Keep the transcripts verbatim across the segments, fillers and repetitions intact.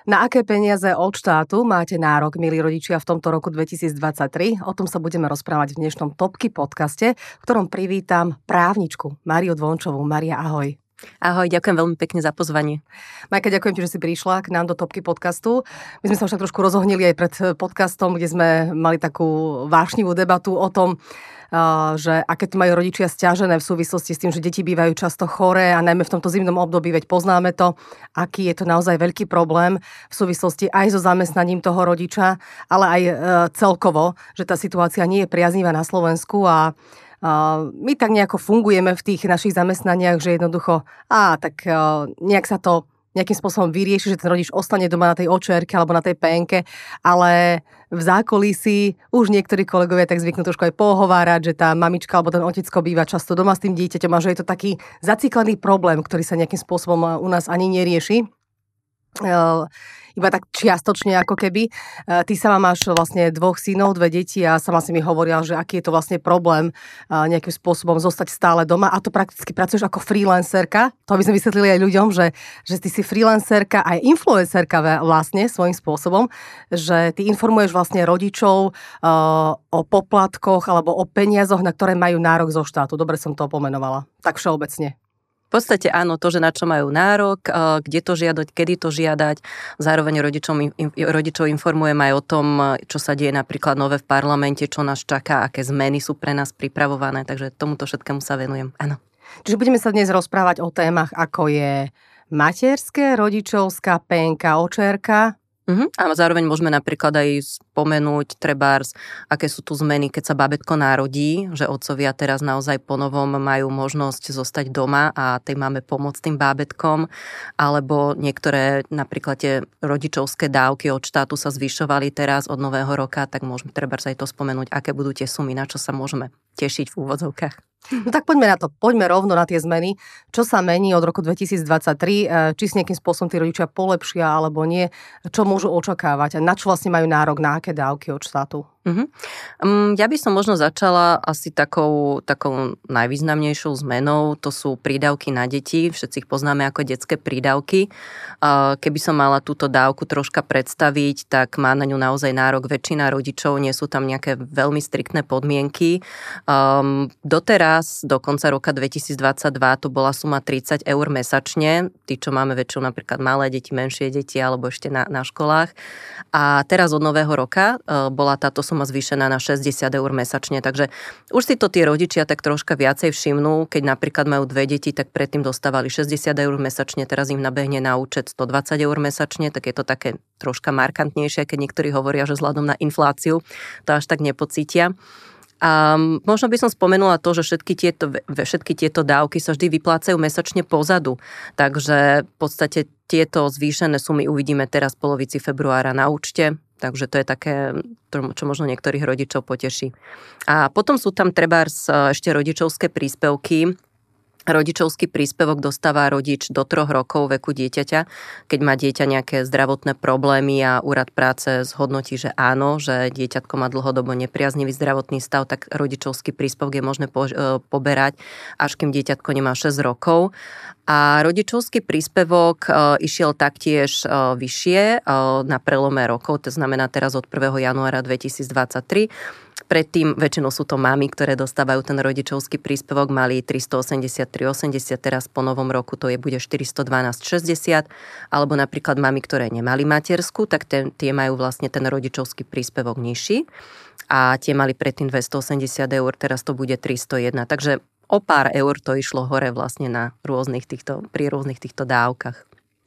Na aké peniaze od štátu máte nárok, milí rodičia, v tomto roku dvetisícdvadsaťtri? O tom sa budeme rozprávať v dnešnom Topky podcaste, v ktorom privítam právničku Máriu Dvončovú. Mária, ahoj. Ahoj, ďakujem veľmi pekne za pozvanie. Majka, ďakujem ti, že si prišla k nám do Topky podcastu. My sme sa už tak trošku rozohnili aj pred podcastom, kde sme mali takú vášnivú debatu o tom, že aké to majú rodičia sťažené v súvislosti s tým, že deti bývajú často choré a najmä v tomto zimnom období, veď poznáme to, aký je to naozaj veľký problém v súvislosti aj so zamestnaním toho rodiča, ale aj celkovo, že tá situácia nie je priaznivá na Slovensku a my tak nejako fungujeme v tých našich zamestnaniach, že jednoducho, á, tak nejak sa to nejakým spôsobom vyrieši, že ten rodič ostane doma na tej očerke alebo na tej pénke, ale v zákulisí už niektorí kolegovia tak zvyknú trošku aj pohovárať, že tá mamička alebo ten otecko býva často doma s tým dieťaťom a že je to taký zaciklený problém, ktorý sa nejakým spôsobom u nás ani nerieši. Iba tak čiastočne ako keby. Ty sama máš vlastne dvoch synov, dve deti a sama si mi hovorila, že aký je to vlastne problém nejakým spôsobom zostať stále doma a to prakticky pracuješ ako freelancerka. To by sme vysvetlili aj ľuďom, že, že ty si freelancerka aj influencerka vlastne svojím spôsobom, že ty informuješ vlastne rodičov o poplatkoch alebo o peniazoch, na ktoré majú nárok zo štátu. Dobre som to pomenovala. Tak všeobecne. V podstate áno, to, že na čo majú nárok, kde to žiadať, kedy to žiadať. Zároveň rodičom, rodičov informujem aj o tom, čo sa deje napríklad nové v parlamente, čo nás čaká, aké zmeny sú pre nás pripravované, takže tomuto všetkému sa venujem, áno. Čiže budeme sa dnes rozprávať o témach, ako je materské, rodičovská, pénka, očerka. Uh-huh. A zároveň môžeme napríklad aj spomenúť trebárs, aké sú tu zmeny, keď sa babetko narodí, že otcovia teraz naozaj ponovom majú možnosť zostať doma a tej máme pomôcť tým bábetkom, alebo niektoré napríklad tie rodičovské dávky od štátu sa zvyšovali teraz od nového roka, tak môžeme trebárs aj to spomenúť, aké budú tie sumy, na čo sa môžeme tešiť v úvodzovkách. No tak poďme na to, poďme rovno na tie zmeny. Čo sa mení od roku dvetisícdvadsaťtri? Či s nejakým spôsobom tí rodičia polepšia alebo nie? Čo môžu očakávať? A na čo vlastne majú nárok, na aké dávky od štátu? Uh-huh. Um, ja by som možno začala asi takou, takou najvýznamnejšou zmenou, to sú prídavky na deti, všetci ich poznáme ako detské prídavky. Uh, keby som mala túto dávku troška predstaviť, tak má na ňu naozaj nárok väčšina rodičov, nie sú tam nejaké veľmi striktné podmienky. Um, doteraz, do konca roka dvetisícdvadsaťdva, to bola suma tridsať eur mesačne, tí, čo máme väčšinou napríklad malé deti, menšie deti alebo ešte na, na školách. A teraz od nového roka uh, bola táto suma zvýšená na šesťdesiat eur mesačne, takže už si to tí rodičia tak troška viacej všimnú, keď napríklad majú dve deti, tak predtým dostávali šesťdesiat eur mesačne, teraz im nabehne na účet stodvadsať eur mesačne, tak je to také troška markantnejšie, keď niektorí hovoria, že vzhľadom na infláciu to až tak nepocítia. A možno by som spomenula to, že všetky tieto, všetky tieto dávky sa vždy vyplácajú mesačne pozadu, takže v podstate tieto zvýšené sumy uvidíme teraz v polovici februára na účte. Takže to je také, čo možno niektorých rodičov poteší. A potom sú tam trebárs ešte rodičovské príspevky. Rodičovský príspevok dostáva rodič do troch rokov veku dieťaťa. Keď má dieťa nejaké zdravotné problémy a úrad práce zhodnotí, že áno, že dieťatko má dlhodobo nepriaznivý zdravotný stav, tak rodičovský príspevok je možné po, poberať, až kým dieťatko nemá šesť rokov. A rodičovský príspevok išiel taktiež vyššie na prelome rokov, to znamená teraz od prvého januára dvetisícdvadsaťtri. Predtým väčšinou sú to mami, ktoré dostávajú ten rodičovský príspevok, mali tristoosemdesiattri osemdesiat, teraz po novom roku to je bude štyristodvanásť šesťdesiat, alebo napríklad mami, ktoré nemali matersku, tak ten, tie majú vlastne ten rodičovský príspevok nižší a tie mali predtým dvestoosemdesiat eur, teraz to bude tristojeden, takže o pár eur to išlo hore vlastne na rôznych týchto, pri rôznych týchto dávkach.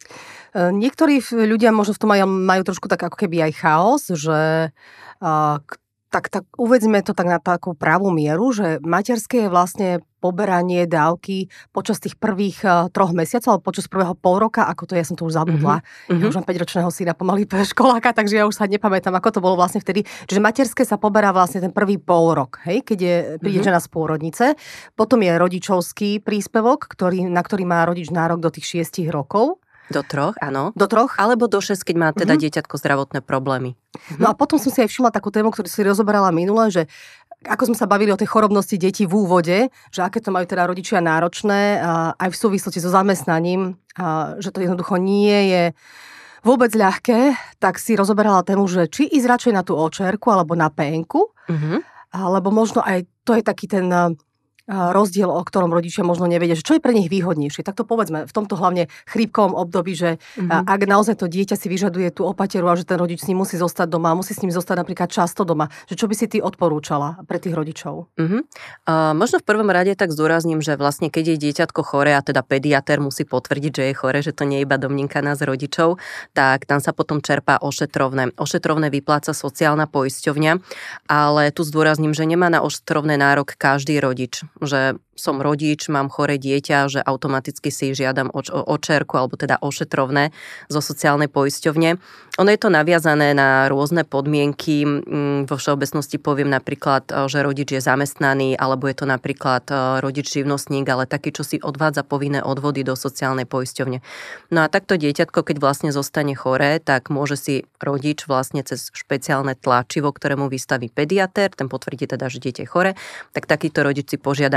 Niektorí ľudia možno v tom majú, majú trošku tak ako keby aj chaos, že uh, tak, tak uvedzme to tak na takú pravú mieru, že materské je vlastne poberanie dávky počas tých prvých uh, troch mesiacov, alebo počas prvého pol roka, ako to ja som to už zabudla. Mm-hmm. Ja už mám päťročného syna, pomaly školáka, takže ja už sa nepamätám, ako to bolo vlastne vtedy. Čiže materské sa poberá vlastne ten prvý pol rok, hej, keď je, príde mm-hmm. žena z pôrodnice. Potom je rodičovský príspevok, ktorý, na ktorý má rodič nárok do tých šiestich rokov. Do troch, áno. Do troch? Alebo do šesť, keď má teda uh-huh. dieťatko zdravotné problémy. Uh-huh. No a potom som si aj všimla takú tému, ktorú si rozoberala minule, že ako sme sa bavili o tej chorobnosti detí v úvode, že aké to majú teda rodičia náročné, aj v súvislosti so zamestnaním, že to jednoducho nie je vôbec ľahké, tak si rozoberala tému, že či ísť radšej na tú očérku alebo na pénku, mm-hmm. alebo možno aj to je taký ten rozdiel, o ktorom rodičia možno nevedia, že čo je pre nich výhodnejšie. Tak to povedzme v tomto hlavne chrípkovom období, že mm-hmm. ak naozaj to dieťa si vyžaduje tú opateru a že ten rodič s ním musí zostať doma, musí s ním zostať napríklad často doma, že čo by si ty odporúčala pre tých rodičov? Mm-hmm. Uh, možno v prvom rade tak zdôrazním, že vlastne keď je dieťatko choré a teda pediatér musí potvrdiť, že je choré, že to nie je iba domnienka nás rodičov, tak tam sa potom čerpá ošetrovné. Ošetrovné vypláca sociálna poisťovňa, ale tu zdôrazním, že nemá na ošetrovné nárok každý rodič. Že som rodič, mám choré dieťa, že automaticky si žiadam oč- očerku alebo teda ošetrovné zo sociálnej poisťovne. Ono je to naviazané na rôzne podmienky. Vo všeobecnosti poviem napríklad, že rodič je zamestnaný, alebo je to napríklad rodič živnostník, ale taký, čo si odvádza povinné odvody do sociálnej poisťovne. No a takto dieťatko, keď vlastne zostane choré, tak môže si rodič vlastne cez špeciálne tlačivo, ktorému vystaví pediatér, ten potvrdí teda, že dieťa je choré, tak takýto rodič si požiada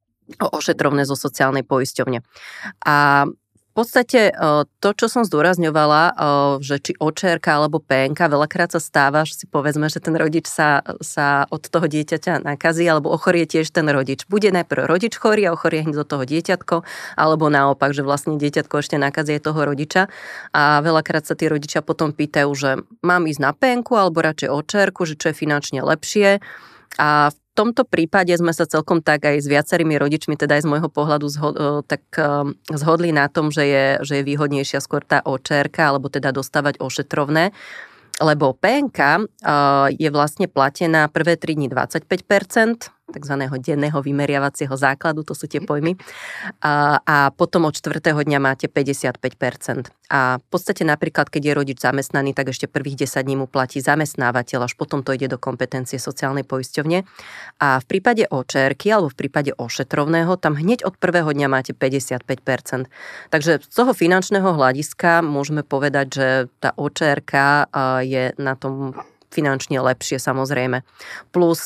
o ošetrovné zo sociálnej poisťovne. A v podstate to, čo som zdôrazňovala, že či očérka alebo pénka, veľakrát sa stáva, že si povedzme, že ten rodič sa, sa od toho dieťaťa nakazí, alebo ochorie tiež ten rodič. Bude najprv rodič chorý a ochorie hneď do toho dieťatko, alebo naopak, že vlastne dieťatko ešte nakazí toho rodiča. A veľakrát sa tí rodičia potom pýtajú, že mám ísť na pénku alebo radšej očérku, že čo je finančne lepšie. A v tomto prípade sme sa celkom tak aj s viacerými rodičmi, teda aj z môjho pohľadu zho- tak zhodli na tom, že je, že je výhodnejšia skôr tá očérka, alebo teda dostávať ošetrovné. Lebo pénka je vlastne platená prvé tri dni dvadsaťpäť percent, takzvaného denného vymeriavacieho základu, to sú tie pojmy. A, a potom od štvrtého dňa máte päťdesiatpäť percent. A v podstate napríklad, keď je rodič zamestnaný, tak ešte prvých desať dní mu platí zamestnávateľ, až potom to ide do kompetencie sociálnej poisťovne. A v prípade očérky alebo v prípade ošetrovného, tam hneď od prvého dňa máte päťdesiatpäť percent. Takže z toho finančného hľadiska môžeme povedať, že tá očérka je na tom finančne lepšie, samozrejme. Plus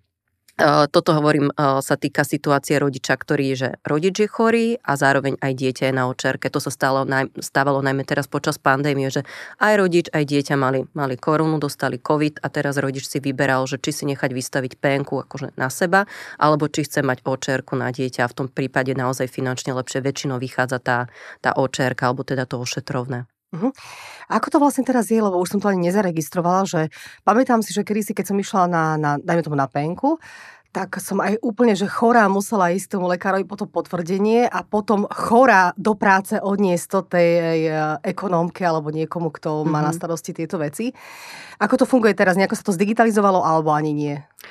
toto hovorím, sa týka situácie rodiča, ktorý je, že rodič je chorý a zároveň aj dieťa je na očerke. To sa stalo, stávalo najmä teraz počas pandémie, že aj rodič, aj dieťa mali, mali korunu, dostali COVID a teraz rodič si vyberal, že či si nechať vystaviť pénku akože na seba, alebo či chce mať očerku na dieťa. A v tom prípade naozaj finančne lepšie väčšinou vychádza tá, tá očerka, alebo teda to ošetrovné. Uh-huh. Ako to vlastne teraz je, lebo už som to ani nezaregistrovala, že pamätám si, že kedysi, keď som išla na, na dajme tomu na pénku, tak som aj úplne, že chorá musela ísť tomu lekárovi po to potvrdenie a potom chorá do práce odniesť to tej ekonómke alebo niekomu, kto mm-hmm. má na starosti tieto veci. Ako to funguje teraz? Nejako sa to zdigitalizovalo alebo ani nie?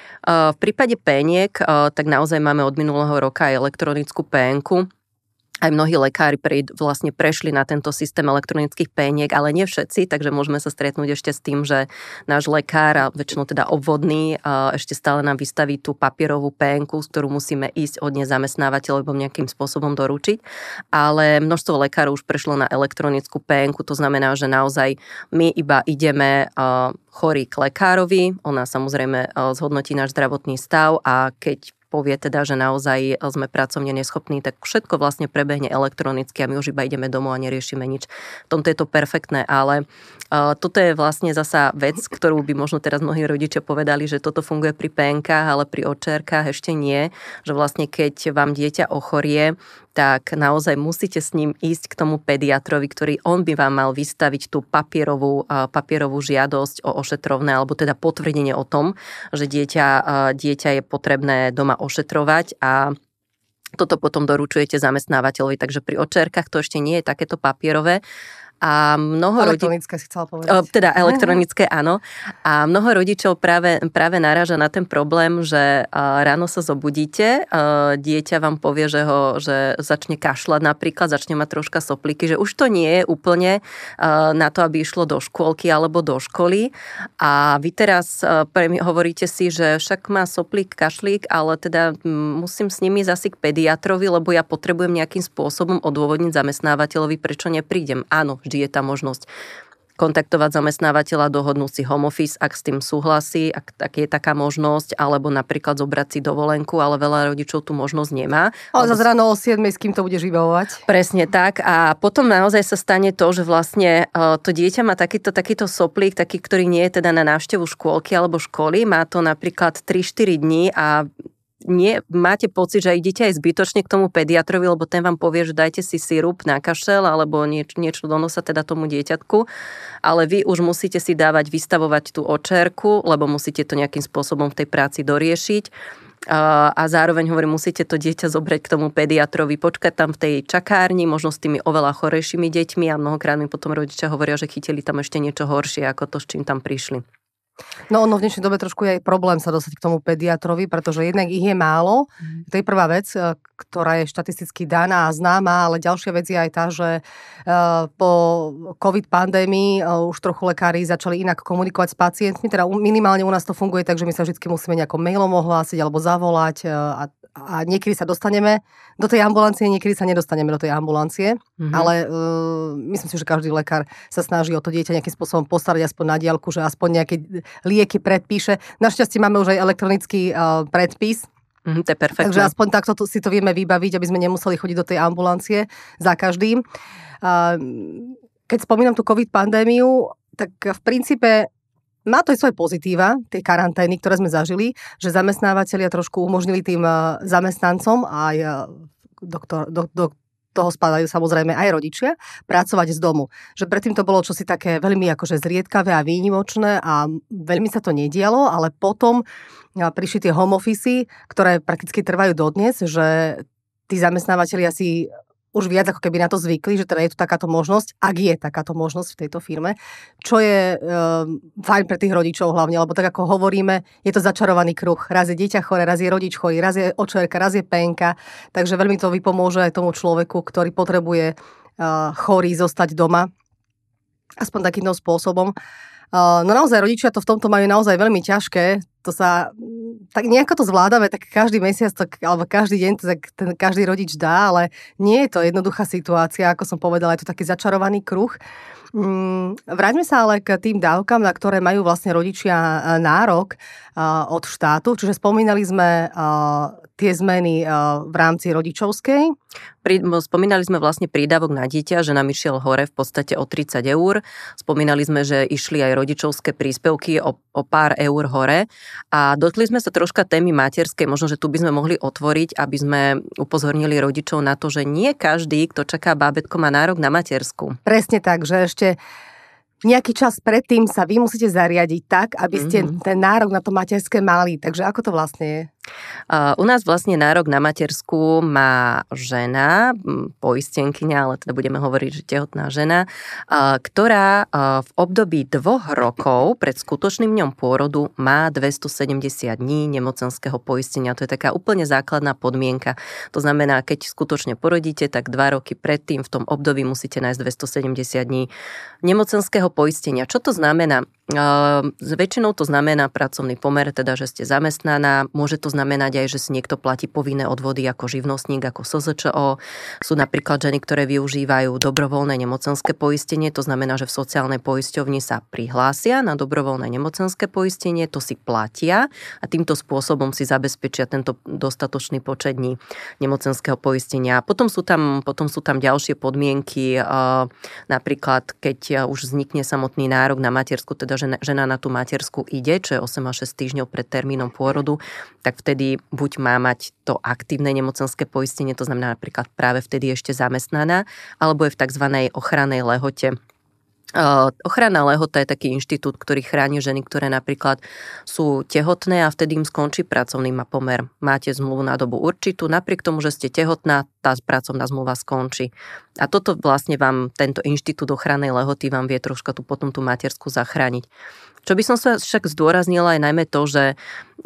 V prípade péniek, tak naozaj máme od minulého roka aj elektronickú pénku. Aj mnohí lekári pre, vlastne prešli na tento systém elektronických péniek, ale nie všetci, takže môžeme sa stretnúť ešte s tým, že náš lekár, a väčšinou teda obvodný, ešte stále nám vystaví tú papierovú pénku, z ktorú musíme ísť od nezamestnávateľa alebo nejakým spôsobom doručiť. Ale množstvo lekárov už prešlo na elektronickú pénku, to znamená, že naozaj my iba ideme chorí k lekárovi, ona samozrejme zhodnotí náš zdravotný stav a keď povie teda, že naozaj sme pracovne neschopní, tak všetko vlastne prebehne elektronicky a my už iba ideme domov a neriešime nič. V tomto je to perfektné, ale uh, toto je vlastne zasa vec, ktorú by možno teraz mnohí rodičia povedali, že toto funguje pri pénkach, ale pri očérkach ešte nie, že vlastne keď vám dieťa ochorie, tak naozaj musíte s ním ísť k tomu pediatrovi, ktorý on by vám mal vystaviť tú papierovú, papierovú žiadosť o ošetrovné, alebo teda potvrdenie o tom, že dieťa, dieťa je potrebné doma ošetrovať a toto potom doručujete zamestnávateľovi. Takže pri očérkach to ešte nie je takéto papierové. A mnoho elektronické rodi... si chcela povedať. Teda elektronické, áno. A mnoho rodičov práve, práve naráža na ten problém, že ráno sa zobudíte, dieťa vám povie, že ho že začne kašľať napríklad, začne mať troška soplíky, že už to nie je úplne na to, aby išlo do škôlky alebo do školy. A vy teraz hovoríte si, že však má soplík, kašlík, ale teda musím s nimi zasi k pediatrovi, lebo ja potrebujem nejakým spôsobom odôvodniť zamestnávateľovi, prečo neprídem. Áno, vždy je tá možnosť. kontaktovať zamestnávateľa, dohodnúť si home office, ak s tým súhlasí, ak, ak je taká možnosť, alebo napríklad zobrať si dovolenku, ale veľa rodičov tú možnosť nemá. Ale zase ráno o siedmej s kým to budeš vybavovať? Presne tak a potom naozaj sa stane to, že vlastne to dieťa má takýto, takýto soplík, taký, ktorý nie je teda na návštevu škôlky alebo školy, má to napríklad tri štyri dní a nie, máte pocit, že idete aj zbytočne k tomu pediatrovi, lebo ten vám povie, že dajte si sirup na kašel alebo nieč, niečo do nosa teda tomu dieťatku, ale vy už musíte si dávať, vystavovať tú očérku, lebo musíte to nejakým spôsobom v tej práci doriešiť a zároveň hovorím, musíte to dieťa zobrať k tomu pediatrovi, počkať tam v tej čakárni, možno s tými oveľa chorejšími deťmi a mnohokrát mi potom rodičia hovoria, že chytili tam ešte niečo horšie ako to, s čím tam prišli. No ono v dnešnej dobe trošku je aj problém sa dostať k tomu pediatrovi, pretože jednak ich je málo. Mm. To je prvá vec, ktorá je štatisticky daná a známa, ale ďalšia vec je aj tá, že po COVID pandémii už trochu lekári začali inak komunikovať s pacientmi, teda minimálne u nás to funguje tak, že my sa vždy musíme nejako mailom ohlásiť alebo zavolať a a niekedy sa dostaneme do tej ambulancie, niekedy sa nedostaneme do tej ambulancie, mm-hmm. ale uh, myslím si, že každý lekár sa snaží o to dieťa nejakým spôsobom postarať aspoň na diaľku, že aspoň nejaké lieky predpíše. Našťastie máme už aj elektronický uh, predpis, mm, to je perfektné. Takže aspoň takto si to vieme vybaviť, aby sme nemuseli chodiť do tej ambulancie za každým. Uh, keď spomínam tú COVID pandémiu, tak v princípe má to aj svoje pozitíva, tie karantény, ktoré sme zažili, že zamestnávateľia trošku umožnili tým zamestnancom aj doktor, do, do toho spadajú samozrejme aj rodičia, pracovať z domu. Že predtým to bolo čosi také veľmi akože zriedkavé a výnimočné a veľmi sa to nedialo, ale potom prišli tie home office, ktoré prakticky trvajú dodnes, že tí zamestnávateľia si už viac ako keby na to zvykli, že teda je tu takáto možnosť, ak je takáto možnosť v tejto firme, čo je e, fajn pre tých rodičov hlavne, lebo tak ako hovoríme, je to začarovaný kruh. Raz je dieťa chore, raz je rodič chorý, raz je očerka, raz je penka, takže veľmi to vypomôže aj tomu človeku, ktorý potrebuje e, chorý zostať doma, aspoň takýmto spôsobom. No naozaj rodičia to v tomto majú naozaj veľmi ťažké, to sa, tak nejako to zvládame, tak každý mesiac, to, alebo každý deň to tak ten každý rodič dá, ale nie je to jednoduchá situácia, ako som povedala, je to taký začarovaný kruh. Vráťme sa ale k tým dávkam, na ktoré majú vlastne rodičia nárok od štátu, čiže spomínali sme tie zmeny v rámci rodičovskej. Spomínali sme vlastne prídavok na dieťa, že nám išiel hore v podstate o tridsať eur. Spomínali sme, že išli aj rodičovské príspevky o, o pár eur hore. A dotkli sme sa troška témy materskej, možno, že tu by sme mohli otvoriť, aby sme upozornili rodičov na to, že nie každý, kto čaká bábätko, má nárok na matersku. Presne tak, že ešte nejaký čas predtým sa vy musíte zariadiť tak, aby ste mm-hmm. ten nárok na to materské mali. Takže ako to vlastne je? Uh, u nás vlastne nárok na matersku má žena, poistenkyňa, ale teda budeme hovoriť, že tehotná žena, uh, ktorá uh, v období dvoch rokov pred skutočným dňom pôrodu má dvestosedemdesiat dní nemocenského poistenia. To je taká úplne základná podmienka. To znamená, keď skutočne porodíte, tak dva roky predtým v tom období musíte nájsť dvestosedemdesiat dní nemocenského poistenia. Čo to znamená? Uh, väčšinou to znamená pracovný pomer, teda, že ste zamestnaná. Môže to znamenať aj, že si niekto platí povinné odvody ako živnostník, ako es zet č o. Sú napríklad ženy, ktoré využívajú dobrovoľné nemocenské poistenie. To znamená, že v sociálnej poisťovni sa prihlásia na dobrovoľné nemocenské poistenie, to si platia a týmto spôsobom si zabezpečia tento dostatočný počet dní nemocenského poistenia. Potom sú tam, potom sú tam ďalšie podmienky, uh, napríklad keď už vznikne samotný nárok na matersku, teda žena, žena na tú matersku ide, čo je osem až šesť týždňov pred termínom pôrodu, tak vtedy buď má mať to aktívne nemocenské poistenie, to znamená napríklad práve vtedy ešte zamestnaná, alebo je v tzv. Ochrannej lehote. Uh, ochranná lehota je taký inštitút, ktorý chráni ženy, ktoré napríklad sú tehotné a vtedy im skončí pracovný pomer. Máte zmluvu na dobu určitú, napriek tomu, že ste tehotná, tá pracovná zmluva skončí. A toto vlastne vám, tento inštitút ochrannej lehoty vám vie troška tu potom tú matersku zachrániť. Čo by som sa však zdôraznila je najmä to, že,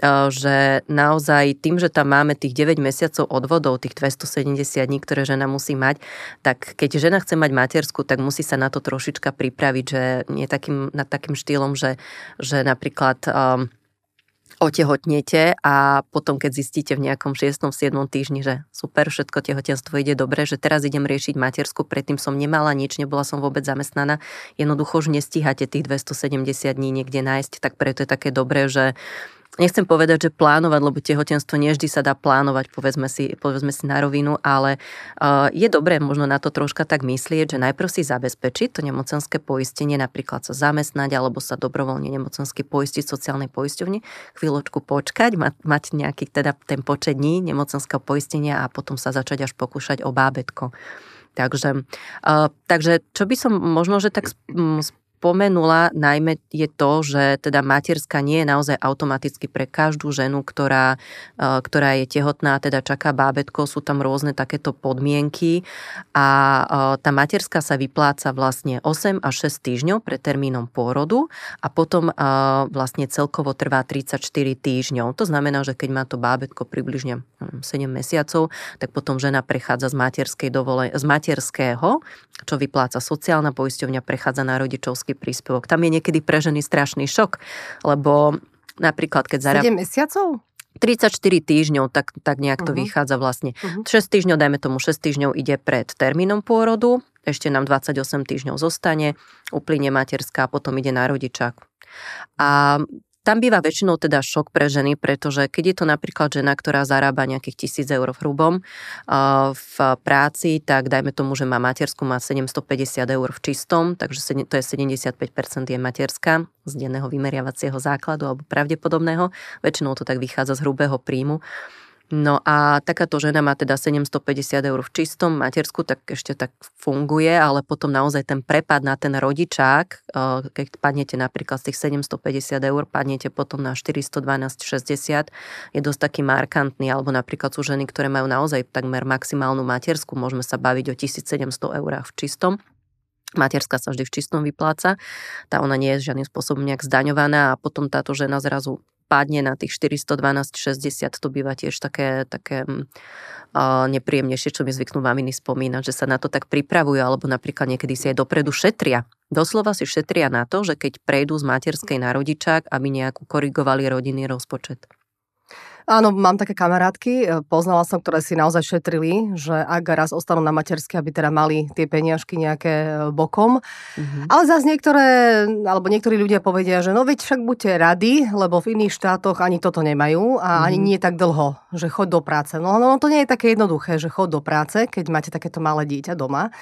že naozaj tým, že tam máme tých deväť mesiacov odvodov, tých dvestosedemdesiat dní, ktoré žena musí mať, tak keď žena chce mať matersku, tak musí sa na to trošička pripraviť, že nie takým, nad takým štýlom, že, že napríklad um, otehotnete a potom, keď zistíte v nejakom šiestom siedmom týždni, že super, všetko tehotenstvo ide dobre, že teraz idem riešiť matersku, predtým som nemala nič, nebola som vôbec zamestnaná, jednoducho už nestíhate tých dvestosedemdesiat dní niekde nájsť, tak preto je také dobré, že nechcem povedať, že plánovať, lebo tehotenstvo nie vždy sa dá plánovať, povedzme si, povedzme si na rovinu, ale uh, je dobré možno na to troška tak myslieť, že najprv si zabezpečiť to nemocenské poistenie, napríklad sa zamestnať alebo sa dobrovoľne nemocensky poistiť v sociálnej poisťovni, chvíľočku počkať, mať, mať nejaký teda ten počet dní nemocenského poistenia a potom sa začať až pokúšať o bábätko. Takže, uh, takže čo by som možno, že tak um, spomenula, najmä je to, že teda materská nie je naozaj automaticky pre každú ženu, ktorá, ktorá je tehotná, teda čaká bábätko, sú tam rôzne takéto podmienky a tá materská sa vypláca vlastne osem až šesť týždňov pred termínom pôrodu a potom vlastne celkovo trvá tridsaťštyri týždňov. To znamená, že keď má to bábätko približne sedem mesiacov, tak potom žena prechádza z materskej dovole, z materského, čo vypláca sociálna poisťovňa, prechádza na rodičovský príspevok. Tam je niekedy pre ženy strašný šok, lebo napríklad keď zarab... sedem mesiacov? tridsaťštyri týždňov, tak, tak nejak to uh-huh. vychádza vlastne. Uh-huh. šesť týždňov, dajme tomu šesť týždňov ide pred termínom pôrodu, ešte nám dvadsaťosem týždňov zostane, uplynie materská a potom ide na rodičák. A tam býva väčšinou teda šok pre ženy, pretože keď je to napríklad žena, ktorá zarába nejakých tisíc eur v hrubom v práci, tak dajme tomu, že má matersku, má sedemstopäťdesiat eur v čistom, takže to je sedemdesiatpäť percent je materská z denného vymeriavacieho základu alebo pravdepodobného. Väčšinou to tak vychádza z hrubého príjmu. No a takáto žena má teda sedemstopäťdesiat eur v čistom, matersku, tak ešte tak funguje, ale potom naozaj ten prepad na ten rodičák, keď padnete napríklad z tých sedemstopäťdesiat eur, padnete potom na štyristodvanásť šesťdesiat, je dosť taký markantný, alebo napríklad sú ženy, ktoré majú naozaj takmer maximálnu matersku, môžeme sa baviť o tisícsedemsto eurách v čistom. Materská sa vždy v čistom vypláca, tá ona nie je žiadnym spôsobom nejak zdaňovaná a potom táto žena zrazu padne na tých štyristodvanásť šesťdesiat, to býva tiež také, také uh, nepríjemnejšie, čo mi zvyknú maminy spomínať, že sa na to tak pripravujú, alebo napríklad niekedy si aj dopredu šetria. Doslova si šetria na to, že keď prejdú z materskej na rodičák, aby nejak korigovali rodinný rozpočet. Áno, mám také kamarátky, poznala som, ktoré si naozaj šetrili, že ak raz ostanú na materskej, aby teda mali tie peniažky nejaké bokom. Mm-hmm. Ale zase niektoré, alebo niektorí ľudia povedia, že no veď však buďte radi, lebo v iných štátoch ani toto nemajú a mm-hmm. ani nie tak dlho, že choď do práce. No, no to nie je také jednoduché, že choď do práce, keď máte takéto malé dieťa doma.